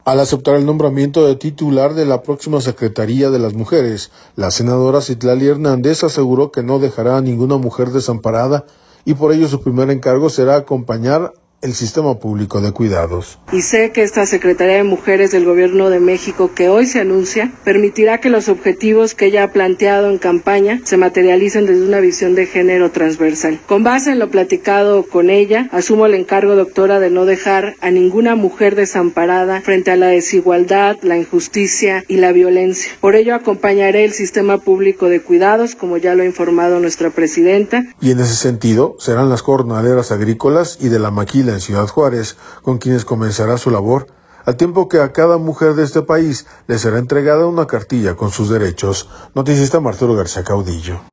Al aceptar el nombramiento de titular de la próxima Secretaría de las Mujeres, la senadora Citlali Hernández aseguró que no dejará a ninguna mujer desamparada y por ello su primer encargo será acompañar el sistema público de cuidados. Y sé que esta Secretaría de Mujeres del Gobierno de México que hoy se anuncia permitirá que los objetivos que ella ha planteado en campaña se materialicen desde una visión de género transversal. Con base en lo platicado con ella, asumo el encargo, doctora, de no dejar a ninguna mujer desamparada frente a la desigualdad, la injusticia y la violencia. Por ello acompañaré el sistema público de cuidados, como ya lo ha informado nuestra presidenta. Y en ese sentido, serán las jornaleras agrícolas y de la maquila en Ciudad Juárez, con quienes comenzará su labor, al tiempo que a cada mujer de este país le será entregada una cartilla con sus derechos. Noticista Arturo García Caudillo.